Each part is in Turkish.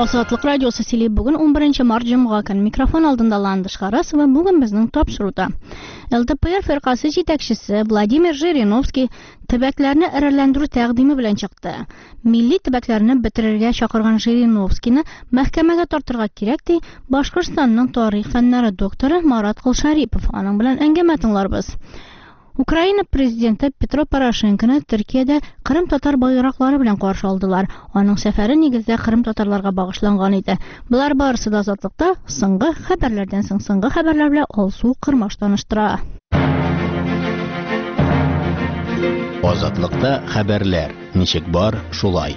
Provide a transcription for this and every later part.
Азатлык радиосы сөйләп бүген 11 март җомга көн микрофон алдында Ландыш Харас ва бүген безнең тапшыруда. ЛДПР фиркасы җитәкчесе Владимир Жириновский төбәкләрне эреләндерү тәкъдиме белән чыкты. Милли төбәкләрне бетерергә чакырган Жириновскийны мәхкәмәгә тартырга кирәк ди Башкортстанның тарих фәннәре докторы Марат Кылшарипов. Аның белән әңгәмә тыңларбыз. Украина президенты Петро Порошенконы Төркиядә Кырым татар байраклары белән каршы алдылар. Аның сәфәре нигездә Кырым татарларга багышланган иде. Булар барысы да Азатлыкта соңгы хәбәрләрдән соң соңгы хәбәрләр белән алсу кырмаш таныштыра. Азатлыкта хәбәрләр. Ничек бар, шулай.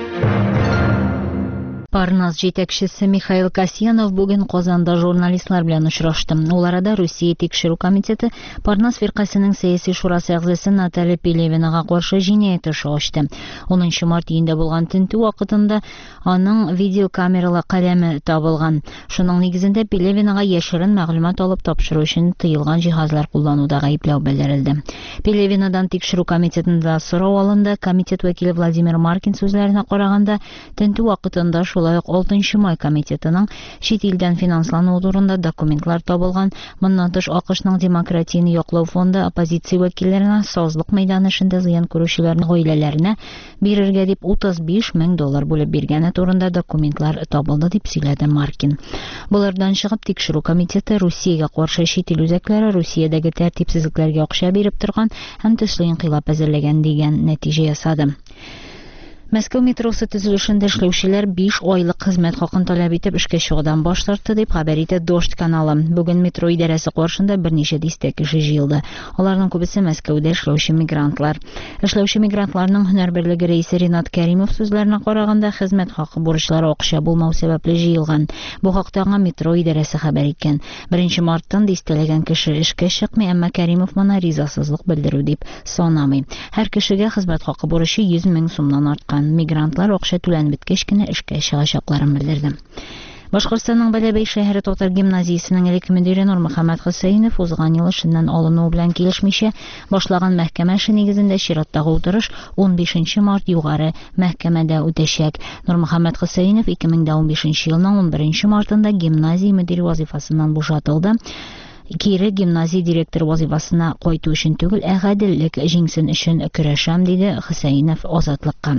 Парнас җитәкчесе Михаил Касьянов бүген Казанда журналистлар белән очрашты. Ул арада Русия тикшерү комитеты Парнас фиркасының сәяси шурасы әгъзасы Наталья Пелевинага каршы җинаять эше ачты. 10 март өендә булган тинтү вакытында аның видеокамералы каләме табылган. Шуның нигезендә Пелевинага яшерен мәгълүмат алып тапшыру өчен тыелган җиһазлар куллануда гаепләү белдерелде. Пелевинадан тикшерү комитетында сорау алынды. Комитет вәкиле Владимир Маркин сүзләренә караганда, тинтү вакытында шулай ук 6 май комитетының чит илдән финанслану турында документлар табылган. Моннан тыш АКШның демократияны яклау фонды оппозиция вәкилләренә сазлык мәйданы эшендә зыян күрүчеләрнең гаиләләренә бирергә дип $35,000 бүлеп биргәне турында документлар табылды дип сөйләде Маркин. Булардан чыгып тикшерү комитеты Русиягә каршы чит ил үзәкләре Русиядәге тәртипсезлекләргә акча биреп торган һәм төсле инкыйлаб әзерләгән дигән нәтиҗә ясады. Мәскәү метросы төзелешендә эшләүчеләр 5 айлык хезмәт хакын таләп итеп эшкә чыгудан баш тартты дип хәбәр итә Дождь каналы. Бүген метро идарәсе каршында берничә дистә кеше җыелды. Аларның күбесе Мәскәүдә эшләүче мигрантлар. Эшләүче мигрантларның һөнәр берлеге рәисе Ринат Кәримов сүзләренә караганда, хезмәт хакы бурычлары акча булмау сәбәпле җыелган. Бу хакта аңа метро идарәсе хәбәр иткән. 1 марттан дистәләгән кеше эшкә чыкмый, әмма Кәримов моны ризасызлык белдерү дип санамый. Һәр кешегә хезмәт хакы бурычы 100,000 сумнан арткан. Мигрантлар акча түләнеп беткәч кенә эшкә чыгачакларын белдерде. Башкортстанның Бәләбәй шәһәре татар гимназиясенең элек мөдире Нурмөхәммәд Хөсәйнов узган ел эшеннән алыну белән килешмичә башлаган мәхкәмә эше нигезендә чираттагы утырыш 15 март югары мәхкәмәдә үтәчәк. Нурмөхәммәд Хөсәйнов 2015 елның 11 мартында гимназия мөдире вазифасыннан бушатылды. Кире гимназия директор вазифасына кайту өчен түгел, гаделлек җиңсен өчен көрәшәм, диде Хөсәйнов Азатлыкка.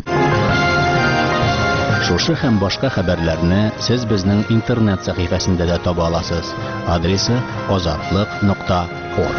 Шушы һәм башка хәбәрләрне сез безнең интернет сәхифәсендә дә таба аласыз. Адресы azatlyk.org.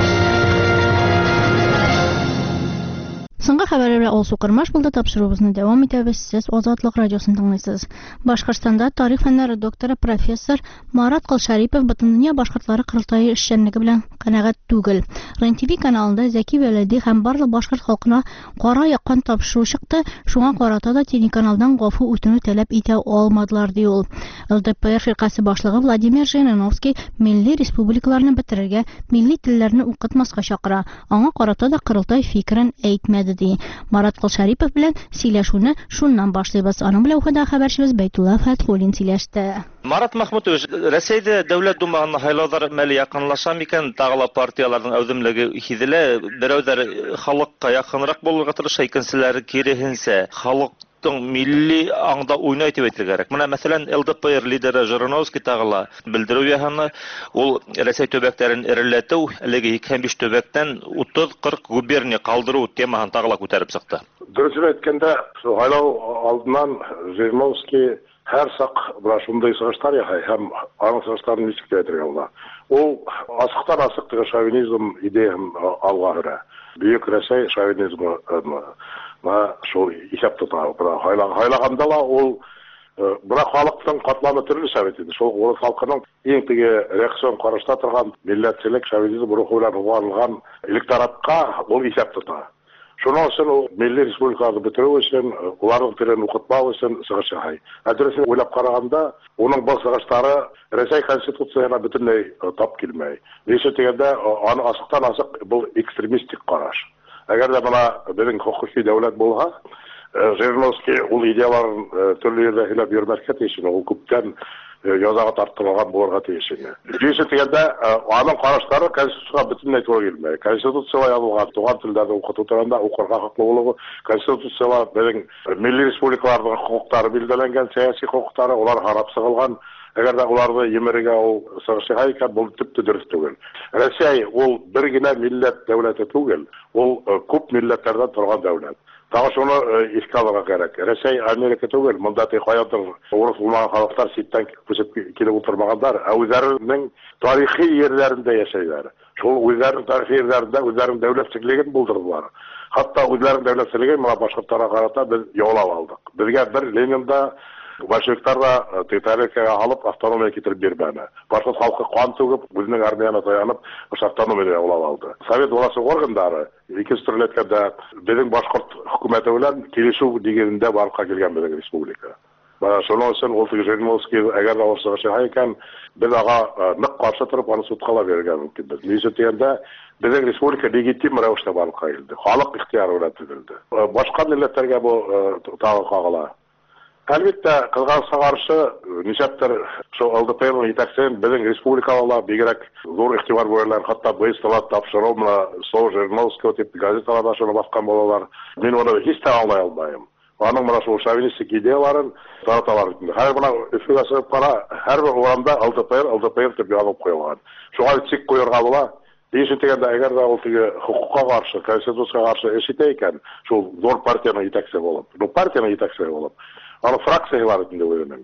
Соңгы хәбәрләр белән алсу кырмаш булды, тапшыруыбызны дәвам итәбез. Сез Азатлык радиосын тыңлыйсыз. Башкортстанда тарих фәннәре докторы профессор Марат Кылшарипов Бөтендөнья башкортлары кырылтайы эшчәнлеге белән канәгать түгел. РЕН-ТВ каналында Зәки Вәлиди һәм барлык башкорт халкына кара яккан тапшыру чыкты. Шуңа карата да телеканалдан гафу үтенү таләп итә алмадылар, ди ул. ЛДПР фиркасы башлыгы Владимир Жириновский милли республикаларны бетерергә, милли телләрне укытмаска чакыра. Аңа карата да кырылтай фикерен әйтмәде. Марат Кылшарипов белән сөйләшүне шуннан башлыйбыз. Аның белән Ухада хәбәрчебез Бәйтулла Фәтхуллин сөйләште. Марат Мәхмүтович, Рәсәйдә дәүләт думаһына сайлаулар мәле якынлаша микән? Тагыла партияларның әүдемлеге хизелә. Берәүләр халыкка якынрак булырга тырыша, икенчеләре киресенчә халыктың милли аңда уйнай дип әйтергә кирәк. Менә мәсәлән, ЛДПР лидеры Жириновский тагыла белдерү яһаны, ул Рәсәй төбәкләрен эреләтү, әлеге 25 төбәктән 30-40 губерния калдыру темаһын тагыла күтәреп чыкты. Дөресен әйткәндә, сайлау алдыннан Жириновский һәр сак бу шундый сыгыштар яһай һәм аның сыгыштарын ничек әйтергә була. Ул асыктан асык шовинизм идеясын алга һөрә. Бөек Рәсәй шовинизмы шул исәп тота. Хайлаганда ла ул бу халыктың катламы төрле сәбәт иде. Шул урыс халкының иң теге реакцион карашта торган милләтчелек шовинизм рухы белән угарланган электоратка ул исәп тота. Шуның өчен ул милли республикаларны бетерү өчен, уларның телен укытмау өчен сыгыш яһай. Дөресен уйлап караганда, уның бу сыгыштары Рәсәй конституциясына бөтенләй тап килмәй. Ничә дигәндә, аны асыктан асык бу экстремистик караш. Әгәр дә мона безнең хокукый дәүләт булса, Жириновский ул идеяларын төрле җирдә һиләп йөрмәскә тиеш. Ул күптән язаға тартылған болырға тиешіне. Жүйесі дегенде, аның қараштары Конституцияға бүтінлей тура келмей. Конституциялай алуға туған тілдерді оқыту тұрғанда оқырға хақлы болуы, Конституцияға біздің милли республикалардың құқықтары белгіленген, саяси құқықтары, олар харап сығылған. Әгер де оларды емереге ол сығышы хайка, бұл тіпті дұрыс түгел. Ресей ол бір генә милләт дәулеті түгел, ол көп милләттерден тұрған дәулет. Тағы шуны еске алырга кирәк. Рәсәй Америка түгел, монда каяттыр урыс булмаган халыклар ситтән күсеп килеп утырмагандар, үзләренең тарихи ерләрендә яшәйләр. Шул үзләренең тарихи ерләрендә үзләренең дәүләтчелеген булдырдылар. Хатта үзләренең дәүләтчелеген моңа башкортларга карата без яулап алдык. Безгә бер Ленинда большевиктар да тарихка алып автономия китереп бирмәне. Башкорт халкы кан түгеп, үзенең армияны таянып, автономия яулап алды. Совет власты органнары икенче төрләткәндә безнең башкорт хөкүмәте белән килешү дигәндә барга килгән безнең республика. Шуның өчен ул Жириновский әгәр авырсыгы шәһәр икән, без ага нык каршы торып аны судка бергән мөмкин. Без дигәндә безнең республика легитим рәвештә барга килде. Халык ихтыяры белән төзелде. Башка милләтләргә бу тагы кагыла. Әлбәттә, кызганычка каршы, ничектер шул ЛДПның җитәкчелеген безнең республикалылар бигрәк зур игътибар бирәләр, хатта быйсталат тапшыру менә Слово Жириновского дип газеталарда шуны баскан булалар. Мин аны һич тә аңлай алмыйм. Аның менә шул шовинистик идеяларын тараталар инде. Һәр менә Өфөгә кара, һәр урамда ЛДП дип язып куелган. Шуңа тик куярга була. Дигән дигәндә, әгәр дә ул хукукка каршы, конституциягә каршы эш итә икән, шул зур партияның җитәкчесе булып, бу партияның җитәкчесе булып, аны фракциялар инде уйлыйм.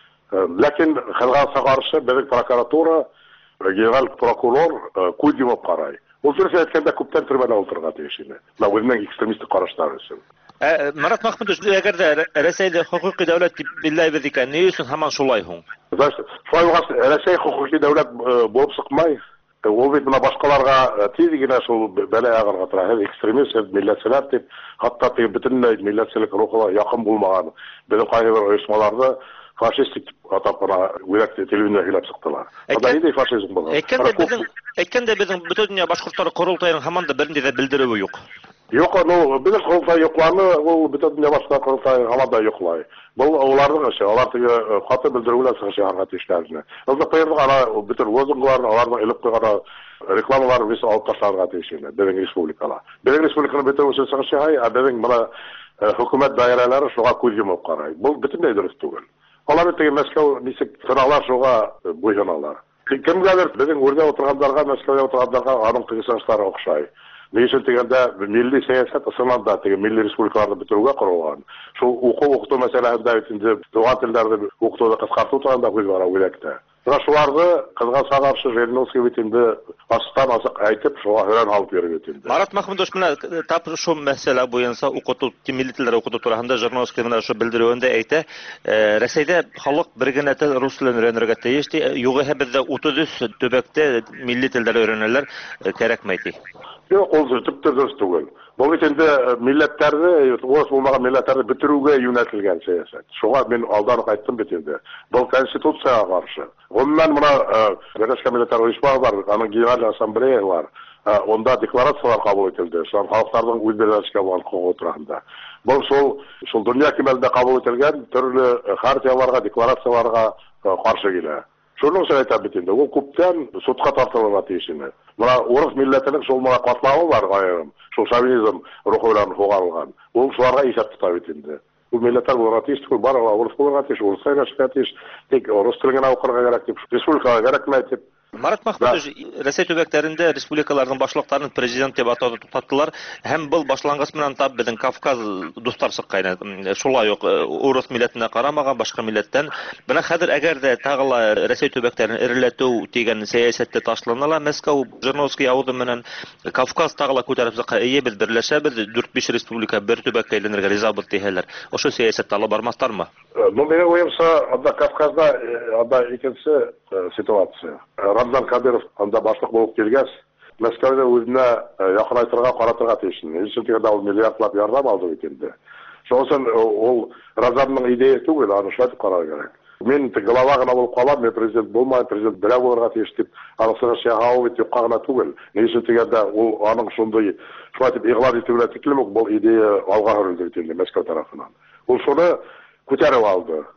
Ләкин кызганычка каршы безнең прокуратура, генераль прокурор Кудимов карай. Ул дөрес әйткәндә күптән төрмәдә утырырга тиеш иде. Үзенең экстремистик карашлары өчен. Марат Махмудович, әгәр дә Рәсәйдә хукукый дәүләт дип биләйбез икән, ни өчен һаман шулай һуң? Шулай булгас, Рәсәй хукукый дәүләт булып сыкмай. Ул бит менә башкаларга тиз генә шул бәла ягырга тора. Һәм экстремист, милләтчеләр дип, хатта бөтенләй милләтчелек рухына якын булмаган безнең кайбер оешмаларда фашистик атап кына үрәк телевизионда һөйләп сыктылар. Анда инде фашизм булган. Әйткәндә безнең бөтен дөнья башкортлары курултайының һаман да бернинди дә белдерүе юк. Юк, безнең курултай юкланы, ул бөтен дөнья башка курултай һаман да юклай. Бұл олардың эше, алар теге хаты белдерүләр чыгарга тиешләрне. ЛДПның ана бөтен лозунгларын, аларның элеп куйган рекламаларын вис алып ташларга тиешләр безнең республикала. Безнең республиканың бөтен үсеш чыгышы, безнең менә хөкүмәт даирәләре шуга күз йомып карый. Бу бөтенләй дөрес түгел. Алар теге Мәскәү ничек тыралар шуга буйганалар. Кемгәдер безнең үрдә утырганнарга, Мәскәүдә утырганнарга аның тыгышышлары охшай. Ничек дигәндә милли сәясәт ысынланда теге милли республикаларда бетерүгә корылган. Шул уку мәсьәләсендә инде туган телләрне укытуда кыскарту турында күз бара үләктә. Шуларны кызганычка каршы Жириновский бит инде астан асык әйтеп, шуга хөрән алып йөргән инде. Марат Махмудович, менә тап шул мәсьәлә буенча укыту, милли телләр укыту турында Жириновский менә шул белдерүендә әйтә, Рәсәйдә халык бер генә тел рус телен өйрәнергә тиеш ди, югыйсә бездә 33 төбәктә милли телләр өйрәнәләр, кирәкмәй ди. Юк, ул типтә дөрес түгел. Бу бит инде милләтләрне, урыс булмаган милләтләрне бетерүгә юнәтелгән сәясәт. Шуңа мин алдан әйттем бит инде. Бу конституциягә каршы. Гомумән моны Birleşmiş Milletler Uyuşması бар, аның Генераль Ассамблея бар. Онда декларациялар кабул ителде. Шул халыкларның үз бирәлешкә булган хукугы турында. Бу шул дөнья кимәлдә кабул ителгән төрле хартияларга, декларацияларга каршы килә. Шуның өчен әйтәм бит инде, ул күптән судка тартылырга тиеш иде. Менә урыс милләтенең шул моңа катнавы бар аерым. Шул шовинизм рухы белән хугарылган. Ул шуларга исәп тота бит инде. Бу милләтләр булырга тиеш, бар урыс булырга тиеш, урыс сөйләшергә тиеш, тик урыс телен генә укырга кирәк дип, республикага кирәкмәй дип. Марат Махмудович, Рәсәй төбәкләрендә республикаларның башлыкларын президент дип атауды туктаттылар. Һәм был башлангыч менән тап безнең Кавказ дуслар сыккайны. Шулай ук урыс милләтенә карамаган башка милләттән. Менә хәзер әгәр дә тагыла Рәсәй төбәкләрен эреләтү дигән сәясәттә ташланала, Мәскәү Жириновский явызы менән Кавказ тагыла күтәреп сыкка, без берләшәбез, 4-5 республика бер төбәккә әйләнергә ризабыз диһәләр. Ошо сәясәттә алып бармастармы? Менә уемса, анда Кавказда анда икенче ситуация. Рамзан Кадыров анда башлык булып килгәс, Мәскәүдә үзенә якынайтырга, каратырга тиеш. Өчен тигәндә ул миллиардлап ярдәм алды бит инде. Шуңсын ул Рамзанның идея түгел, аны шулай карарга кирәк. Мин глава гына булып калам, мен президент булмай, президент берәү булырга тиеш дип, анысына шәһәү бит юкка гына түгел. Өчен тигәндә ул аның шундый шулай дип игълан итүгә тиклем үк бу идея алга хөрелде инде Мәскәү тарафыннан. Ул шуны күтәреп алды.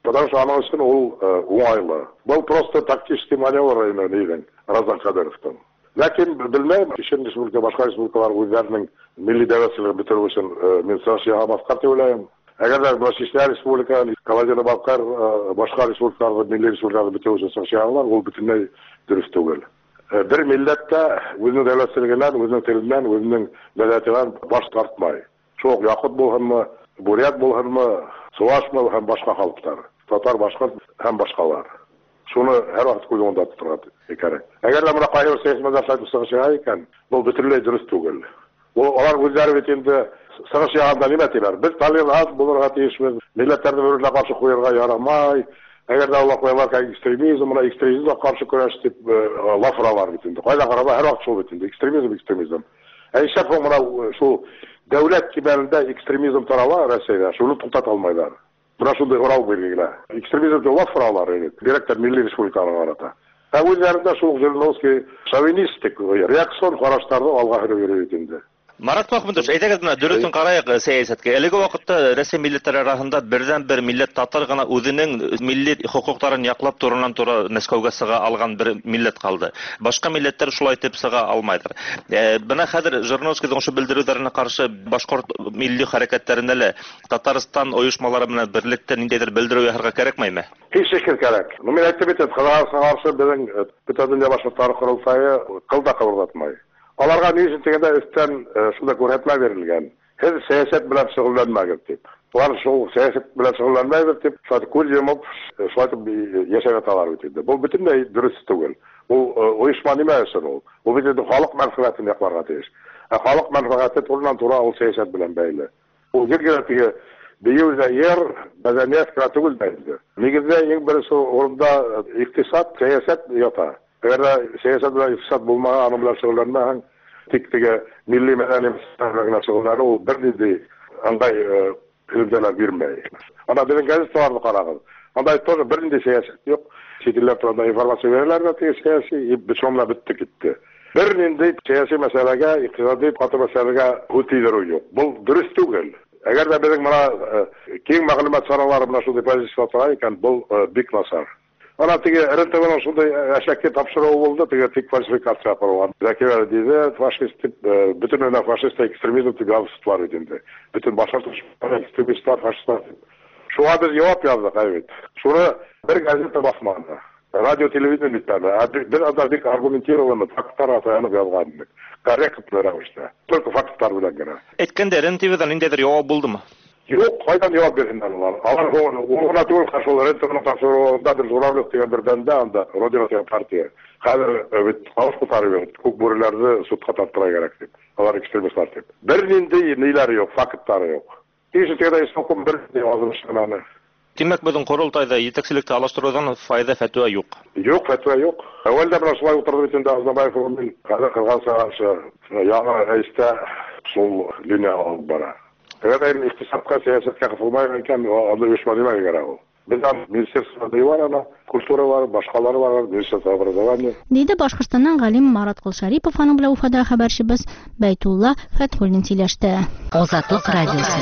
Потому что аның үшін ол оңайлы. Бұл просто тактический маневр нейдің, Разан Кадыровтың. Ләкин білмеймін, кешен республика, башқа республикалар өздерінің милли дәвәтсілігі бітіру үшін мен сағаш яға басқар деп ойлаймын. Әгер де Чечня республика, Калайдина-Балкар, башқа республикаларды, милли республикаларды бітіру үшін сағаш яғалар, ол бүтінлей дұрыс түгел. Bir milletте өзінің дәвәтсілігінен, өзінің тілінен, өзінің мәдәтінен баш тартмай. Çok Yakut bulğanmı, Buryat bulğanmı, Suvaş mı hem başka halklar. Tatar başka hem başkalar. Şunu her vakit koyduğunda tuturdu. Eğer de buna kayır seyismeden sayıp sığışığa iken, bu bütünlüğü dürüst değil. Onlar özleri bitinde sığışığında ne metiler? Biz talin az bulurğa teyişimiz, milletlerde bölümle karşı koyurğa yaramay. Eğer de Allah koyarlar ki ekstremizmle karşı kurashtıp lafıralar bitinde. Kayda karaba her vakit şu bitinde. Ekstremizm. Şef buna şu devlet kiberinde ekstremizm tarafı Rusya'da. Şunu tutat almaylar. Buna şunday oral belirgiler. Ekstremizm de lafıralar. Direktör Milli Respublikanın arada. Özlerinde şu Zelenovskiy şovinistik reaksiyon karıştırdı algahırı veriyor bitinde. Марат Махмудович, әйтегез менә дөресен караек сәясәткә. Әлеге вакытта Россия милләтләре арасында бердән-бер милләт татар гына үзенең милли хокукларын яклап турынан-туры Мәскәүгә сыга алган бер милләт калды. Башка милләтләр шулай итеп сыга алмайдыр. Менә хәзер Жириновскийның шу белдерүләренә каршы башкорт милли хәрәкәтләренә лә Татарстан оешмалары белән берлектә ниндидер белдерү яһарга кирәкмәйме? Hiç şekil gerek. Мен әйтеп бит, каршы безнең бүтән дөнья башкортлары курултайы кылда кабылдатмай. Аларга ни өчен дигәндә өстән шунда күрһәтмә бирелгән. Һез сәясәт белән шөгыльләнмәгез дип. Алар шул сәясәт белән шөгыльләнмәгез дип, шулай күл җимеп, шулай яшәгән талар бит инде. Бу бөтенләй дөрес түгел. Бу оешма нимә өчен ул? Бу бит инде халык мәнфәгатен якларга тиеш. Халык мәнфәгате турыдан-туры ул сәясәт белән бәйле. Ул гел-гел Бейюза ер, мәдәният түгел бәйле. Нигездә иң беренче урында икътисад, сәясәт ята. Eğer siyasət və ifsad bulmağa, anı bilə şığırlanmağa, tik-tige milli mədəni müstəqləqinə şığırları o bir dedi, anday hüvdələr verməyi. Ana bizim gəzit vardı qarağız. Anday tozu bir dedi siyasət yok. Çetillər turanda informasiya verirlər və tege siyasi, biçomla bitti gitti. Bir dedi siyasi məsələgə, iqtisadi qatı məsələgə hütidir yok. Bu dürüst түгел. Eğer de bizim bana keng məqlumat saraları buna şu depozisiya turayken, bu bik nasar. Ana tege RTV'nin şunday əşəkki tapşırığı oldu, tege tik falsifikasiya yapılған. Zəkiver deydi, faşist, bütün öyle faşist ekstremizm tipi avsız var edildi. Bütün başartışmalar, ekstremistler, faşistler. Şuna biz cevap yazdık, evet. Şunu bir gazete basmadı. Radyo, televizyon bitmedi. Bir dik argumentirованный faktlar atayanıp yazğandık. Korrektli ravişte. Только faktlar bilen gene. Etkende RTV'den indedir cevap buldu mu? Yok, qaydan cevap versinler onlar. Alar oğuna tügül karşılar, RTV'nin karşılarında bir zorarlık diyen birden de anda, Rodina diyen partiye. Hazır, ağız kutarı verip, kukburilerdi sutka tattıra gerek deyip. Alar ekstremistler deyip. Birinde neyleri yok, faktları yok. Hiç tegede istokum bir azmıştığını. Demek bizim kurultayda yetekçilikte alıştırılan fayda fetva yok. Yok, fetva yok. Evvelde bir aşılay oturdu bitinde Aznabayev oğlunun Kırgaz sağaşı yağı reiste sol linye alıp bana. Evet, iktisadka siyasetka kıfılmayken adı uyuşmadığına göre o. Bizden ministerstvada var ana, kultura var, başkaları var, ministerstvo образования. Deydi Башкортстаннан галим Марат Кылшарипов, аның белән Уфада хәбәрчебез Бәйтулла Фәтхуллин сөйләште. Азатлык радиосы.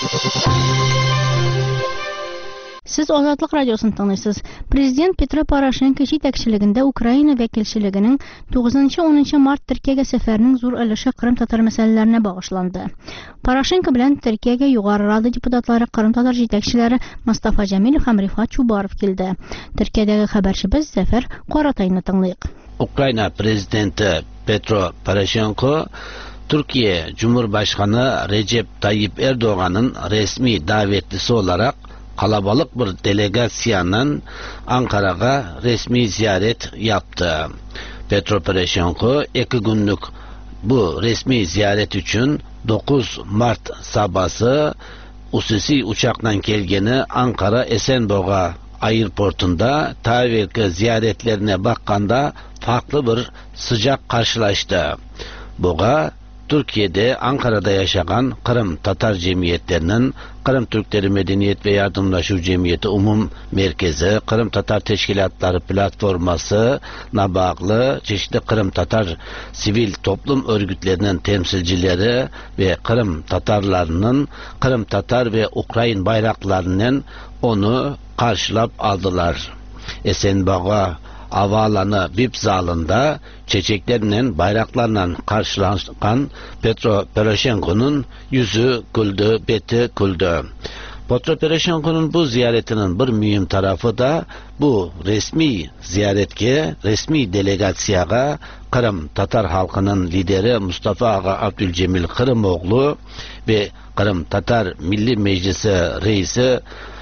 Siz Azadlık Radyosu'nu tanıysınız. Prezident Petro Poroshenko җитәкчелегендә Украина вәкилчелегенең 9-10 март Төркиягә сәфәренең зур өлеше Кырым татар мәсьәләләренә багышланды. Порошенко белән Төркиягә Югары Рада депутатлары, Кырым татар җитәкчеләре Мустафа Җәмилов һәм Рифат Чубаров килде. Төркиядәге хәбәрчебез Зәфәр Каратайны тыңлыйк. Ukrayna prezidenti Petro Poroshenko Türkiye Cumhurbaşkanı Recep Tayyip Erdoğan'ın resmi davetlisi olarak kalabalık bir delegasyanın Ankara'ya resmi ziyaret yaptı. Petro Poroshenko 2 günlük bu resmi ziyaret için 9 Mart sabahı hususi uçakla gelgeni Ankara Esenboğa airportunda tavilki ziyaretlerine bakkanda farklı bir sıcak karşılaştı. Buğa Türkiye'de Ankara'da yaşayan Kırım Tatar Cemiyetlerinin Kırım Türkleri Medeniyet ve Yardımlaşma Cemiyeti Umum Merkezi, Kırım Tatar Teşkilatları Platforması, bağlı çeşitli Kırım Tatar sivil toplum örgütlerinin temsilcileri ve Kırım Tatarlarının, Kırım Tatar ve Ukrayna bayraklarının onu karşılap aldılar. Esenboğa havaalanı VIP zalında çiçeklerle, bayraklarla karşılanan Petro Poroshenko'nun yüzü güldü, beti güldü. Petro Poroshenko'nun bu ziyaretinin bir mühim tarafı da bu resmi ziyaretke, resmi delegatsiyaga Kırım Tatar halkının lideri Mustafa Ağa Abdülcemil Kırımoğlu ve Kırım Tatar Milli Meclisi reisi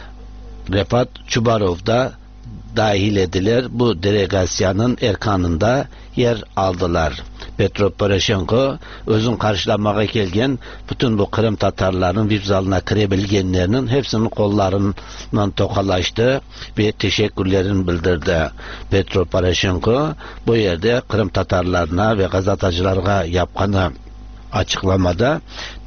Refat Çubarov da dahil ediler. Bu delegasyanın erkanında yer aldılar. Petro Poroshenko özün karşılamaya gelgen bütün bu Kırım Tatarlarının VIP zalına kirebilgenlerinin hepsinin kollarından tokalaştı ve teşekkürlerini bildirdi. Petro Poroshenko bu yerde Kırım Tatarlarına ve gazetecilerine yapkanı açıklamada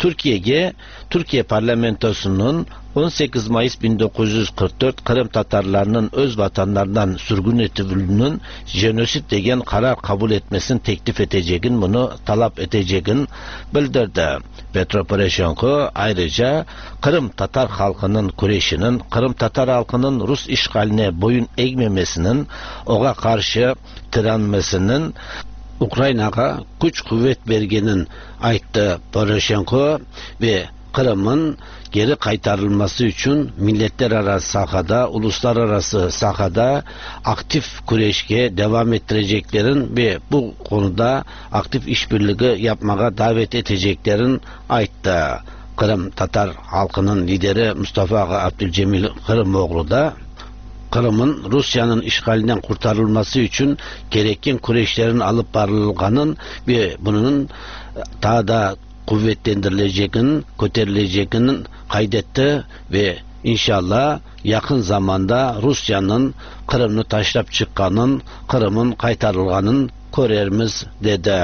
Türkiye parlamentosunun 18 Mayıs 1944 Kırım Tatarlarının öz vatanlarından sürgün edildiğinin jenosit degen karar kabul etmesini teklif edeceğin, bunu talep edeceğin bildirdi. Petro Poroshenko ayrıca Kırım Tatar halkının kureyşinin, Kırım Tatar halkının Rus işgaline boyun eğmemesinin, oğa karşı direnmesinin Ukrayna'ya güç kuvvet vergenin aytdı Poroshenko ve Kırım'ın geri kaytarılması için milletler arası sahada, uluslararası sahada aktif kureyşke devam ettireceklerin ve bu konuda aktif işbirliği yapmaya davet edeceklerin aytdı. Kırım Tatar halkının lideri Mustafa Ağa Abdülcemil Kırımoğlu da Kırım'ın Rusya'nın işgalinden kurtarılması için gereken kureyşlerin alıp barılganın ve bunun daha da kuvvetlendirileceğinin, kötürileceğinin kaydetti ve inşallah yakın zamanda Rusya'nın Kırım'ı taşlap çıkanın, Kırım'ın kaytarılganın görürüz dedi.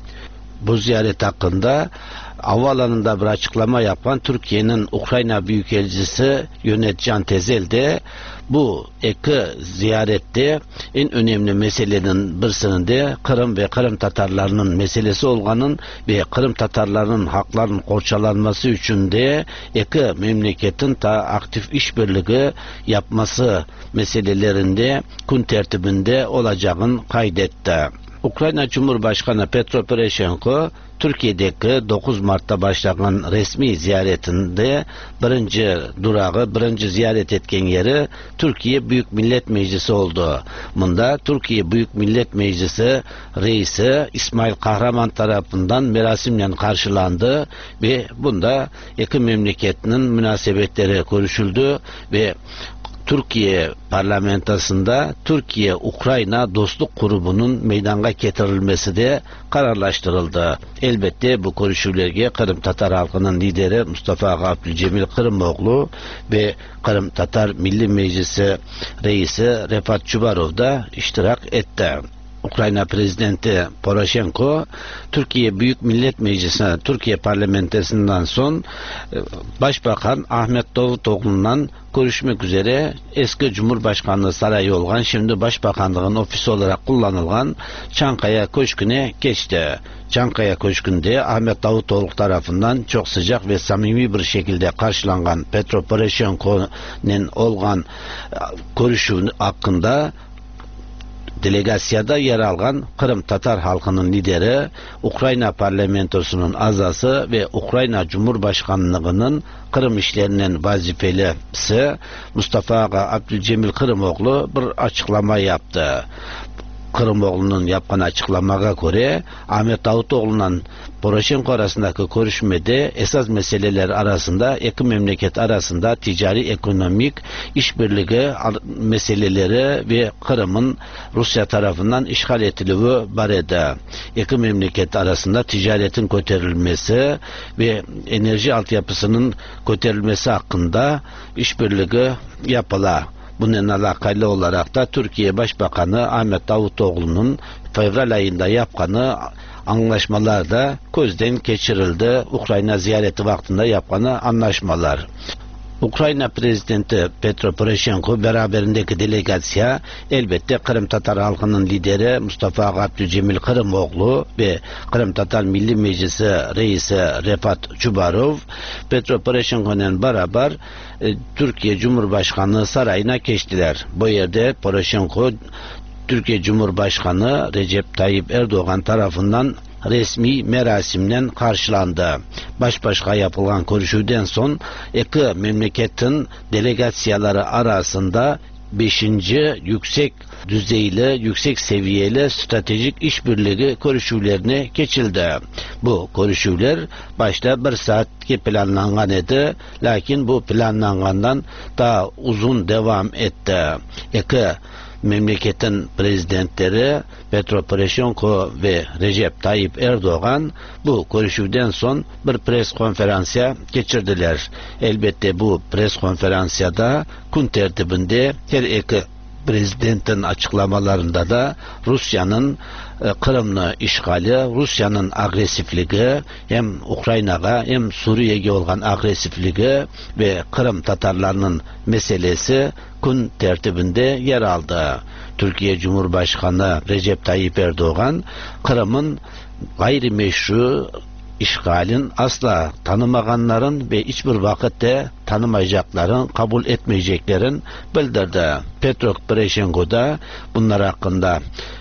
Bu ziyaret hakkında havaalanında bir açıklama yapan Türkiye'nin Ukrayna Büyükelçisi Yönetcan Tezel de bu iki ziyarette en önemli meselenin birisinin de Kırım ve Kırım Tatarlarının meselesi olganın ve Kırım Tatarlarının haklarının korçalanması için de iki memleketin ta aktif işbirliği yapması meselelerinde gün tertibinde olacağını kaydetti. Ukrayna Cumhurbaşkanı Petro Poroshenko Türkiye'deki 9 Mart'ta başlayan resmi ziyaretinde birinci ziyaret etken yeri Türkiye Büyük Millet Meclisi oldu. Bunda Türkiye Büyük Millet Meclisi reisi İsmail Kahraman tarafından merasimle karşılandı ve bunda iki memleketinin münasebetleri görüşüldü ve Türkiye parlamentosunda Türkiye-Ukrayna dostluk grubunun meydana getirilmesi de kararlaştırıldı. Elbette bu görüşmelerge Kırım Tatar halkının lideri Mustafa Ağa Abdülcemil Kırımoğlu ve Kırım Tatar Milli Meclisi reisi Refat Çubarov da iştirak etti. Ukrayna Prezidenti Poroshenko Türkiye Büyük Millet Meclisi'ne Türkiye parlamentosundan son Başbakan Ahmet Davutoğlu'ndan görüşmek üzere eski Cumhurbaşkanlığı sarayı olan şimdi Başbakanlığın ofisi olarak kullanılan Çankaya Köşkü'ne geçti. Çankaya Köşkü'nde Ahmet Davutoğlu tarafından çok sıcak ve samimi bir şekilde karşılanan Petro Poroshenko'nun olan görüşü hakkında delegasyada yer alan Kırım Tatar halkının lideri, Ukrayna parlamentosunun azası ve Ukrayna Cumhurbaşkanlığının Kırım işlerinin vazifelisi Mustafa Ağa Abdülcemil Kırımoğlu bir açıklama yaptı. Kırımoğlu'nun yapkan açıklamaya göre Ahmet Davutoğlu'nun Poroshenko arasındaki görüşmede esas meseleler arasında iki memleket arasında ticari ekonomik işbirliği meseleleri ve Kırım'ın Rusya tarafından işgal edildiği barede iki memleket arasında ticaretin götürülmesi ve enerji altyapısının götürülmesi hakkında işbirliği yapıla. Bununla alakalı olarak da Türkiye Başbakanı Ahmet Davutoğlu'nun fevral ayında yapkanı anlaşmalar da gözden geçirildi. Ukrayna ziyareti vaktinde yapkanı anlaşmalar. Ukrayna prezidenti Petro Poroshenko beraberindeki delegasya elbette Kırım Tatar halkının lideri Mustafa Abdülcemil Kırımoğlu ve Kırım Tatar Milli Meclisi reisi Refat Çubarov, Petro Poroshenko'nun beraber Türkiye Cumhurbaşkanlığı sarayına geçtiler. Bu yerde Poroshenko Türkiye Cumhurbaşkanı Recep Tayyip Erdoğan tarafından resmi merasimden karşılandı. Baş başa yapılan görüşüden son iki memleketin delegasyaları arasında 5. yüksek düzeyli, yüksek seviyeli stratejik işbirliği görüşülerine geçildi. Bu görüşüler başta 1 saatki planlangan idi, lakin bu planlangandan daha uzun devam etti. İki memleketin prezidentleri Petro Poroshenko ve Recep Tayyip Erdoğan bu görüşüden son bir pres konferansı geçirdiler. Elbette bu pres konferansiyada gün tertibinde her iki prezidentin açıklamalarında da Rusya'nın Kırım'ı işgali, Rusya'nın agresifliği, hem Ukrayna'ya hem Suriye'ye olan agresifliği ve Kırım Tatarlarının meselesi gün tertibinde yer aldı. Türkiye Cumhurbaşkanı Recep Tayyip Erdoğan, Kırım'ın gayrimeşru işgalin asla tanımaganların ve hiçbir vakitte tanımayacakların, kabul etmeyeceklerin bildirdi. Petro Poroshenko da bunlar hakkında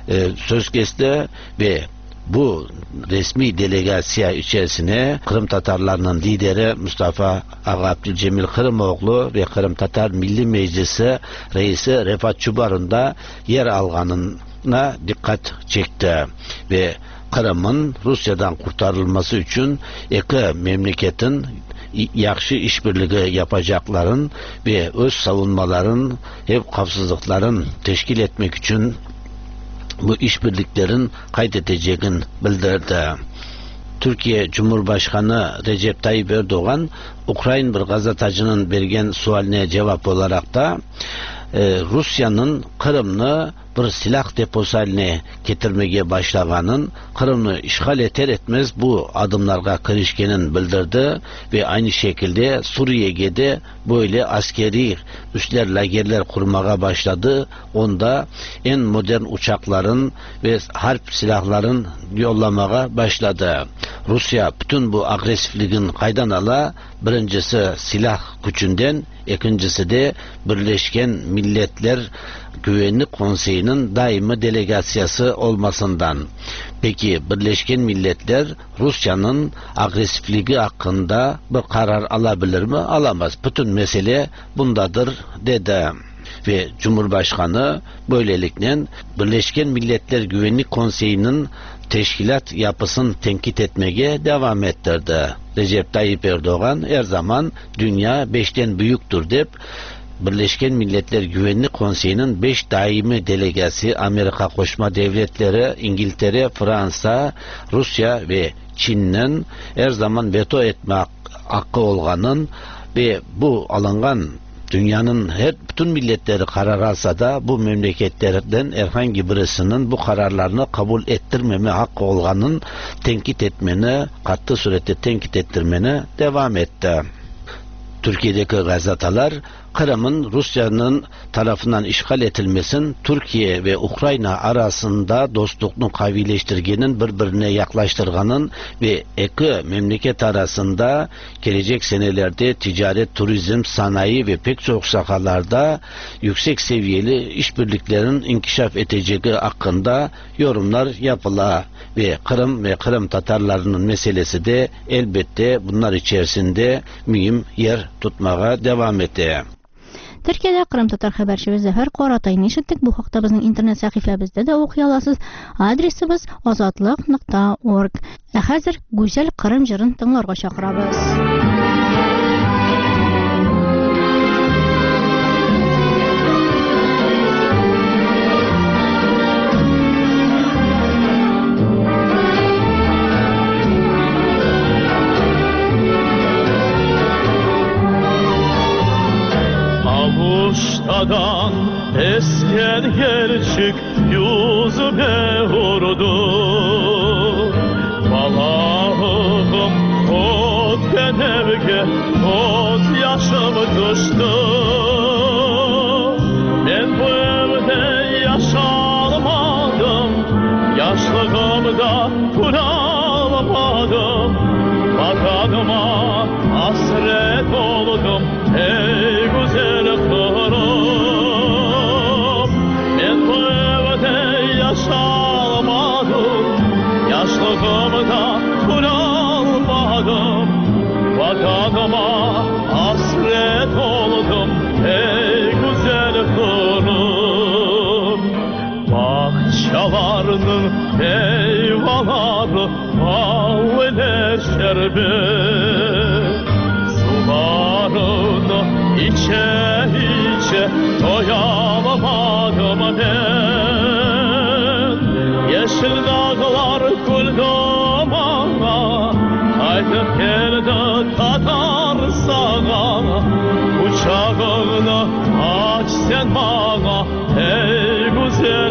söz kesti ve bu resmi delegasya içerisine Kırım Tatarlarının lideri Mustafa Abdülcemil Kırımoğlu ve Kırım Tatar Milli Meclisi reisi Refat Çubarov'un da yer alganına dikkat çekti ve Kırım'ın Rusya'dan kurtarılması için iki memleketin yaxşı işbirliği yapacakların ve öz savunmaların, ev kapsızlıkların teşkil etmek için bu işbirliklerin kaydedeceğini bildirdi. Türkiye Cumhurbaşkanı Recep Tayyip Erdoğan, Ukrayna bir gazetecinin bergen sualine cevap olarak da Rusya'nın Kırım'ını bir silah deposu haline getirmeye başlaganın, Kırım'ı işgal eder etmez bu adımlarga kirişkenin bildirdi ve aynı şekilde Suriye'ye de böyle askeri üsler, lagerler kurmaya başladı. Onda en modern uçakların ve harp silahların yollamaya başladı. Rusya bütün bu agresifliğin kaydan ala, birincisi silah gücünden, ikincisi de Birleşken Milletler Güvenlik Konseyi'nin daimi delegasyası olmasından. Peki Birleşken Milletler Rusya'nın agresifliği hakkında bir karar alabilir mi? Alamaz. Bütün mesele bundadır dedi. Ve Cumhurbaşkanı böylelikle Birleşken Milletler Güvenlik Konseyi'nin teşkilat yapısını tenkit etmeye devam ettirdi. Recep Tayyip Erdoğan her zaman dünya 5'ten büyüktür deyip Birleşken Milletler Güvenlik Konseyi'nin 5 daimi delegası Amerika Koşma Devletleri, İngiltere, Fransa, Rusya ve Çin'in her zaman veto etme hakkı olganın ve bu alıngan dünyanın bütün milletleri karar alsa da bu memleketlerden herhangi birisinin bu kararlarını kabul ettirmeme hakkı olganın tenkit etmeni, katı surette tenkit ettirmeni devam etti. Türkiye'deki gazeteler Kırım'ın Rusya'nın tarafından işgal edilmesin Türkiye ve Ukrayna arasında dostluğunu kavileştirgenin, birbirine yaklaştırganın ve iki memleket arasında gelecek senelerde ticaret, turizm, sanayi ve pek çok sahalarda yüksek seviyeli işbirliklerin inkişaf edeceği hakkında yorumlar yapıla ve Kırım ve Kırım Tatarlarının meselesi de elbette bunlar içerisinde mühim yer tutmaya devam etti. Türkiye'de Kırım Tatar haberçimiz Zafer Qoratay'ını işittik. Bu haqda bizning internet sahifamizda da o'qiy olasiz. Adresimiz ozodlik.org. Hozir go'zal Kırım jirin tinglarga chaqiramiz. Avuştadan esken gerçek yüzüme vurdu. Balağım ot gene evge göz yaşım düştü. Ben bu evde yaşamadım, yaşlığımda duramadım. Vatanıma hasret oldum ey güzel kızım. Ben bu evde yaşamadım, yaşlığımda duramadım. Vatanıma hasret oldum ey güzel kızım. Bahçalarının meyveleri ağleşerbe, sularını içe içe doyamadım ben. Yeşil dağlar kuldumana, kaytıp geldi Tatar sağa. Uçağını aç sen bana ey güzel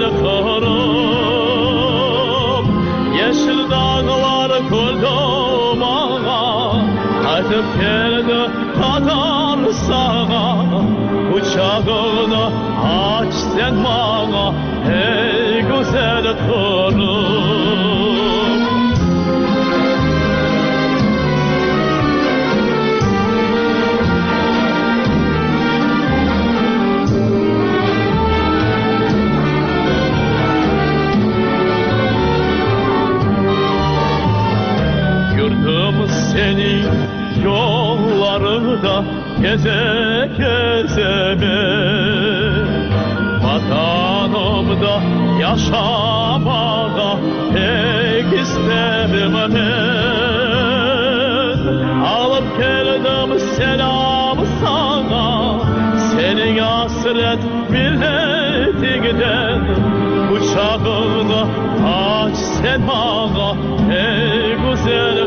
kızım. Yeşil dağlar kuldumana, kaytıp geldi Tatar sağa. Uçağını aç sen bana ey güzel kızım. Senin yollarında geze geze ben, vatanımda yaşamada pek isterim ben. Alıp geldim selam sana, senin hasret milletinden. Uçağını aç sen bana ey güzel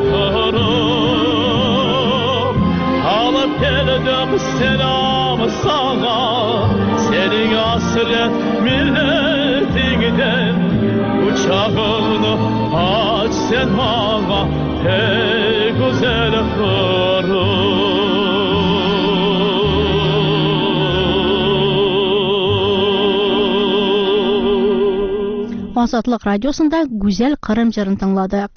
kızım. Alıp geldim selam sana, senin hasret milletinden. Uçağını aç sen bana ey güzel kızım. Азатлык радиосында Гүзәл Кырым җырын тыңладык.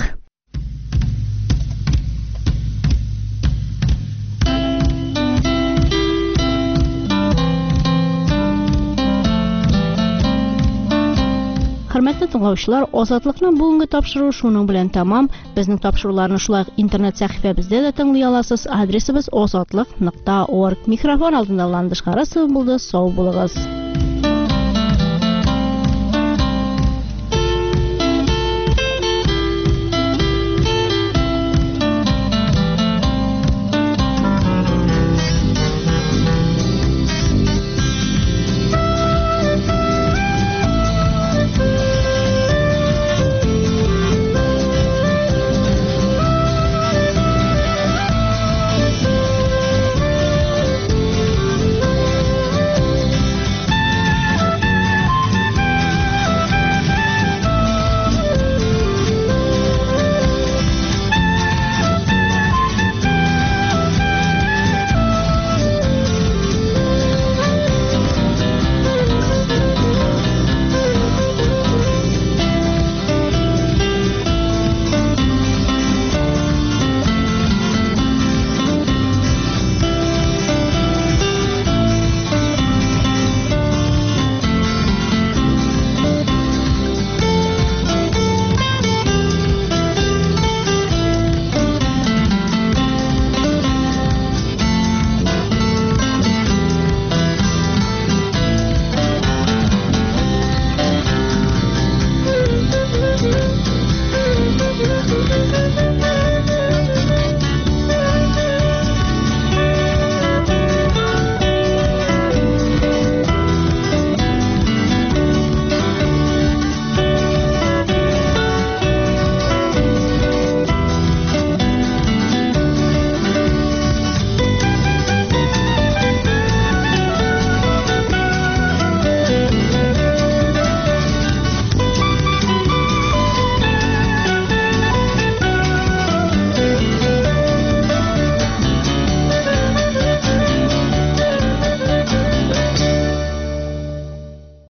Хөрмәтле тыңлаучылар, Азатлыкның бүгенге тапшыруы шуның белән тәмам. Безнең тапшыруларны шулай интернет сәхифәбездә дә тыңлый аласыз. Адресыбыз azatlык.org. Микрофон алдында Ландыш Карасов булды. Сау булыгыз.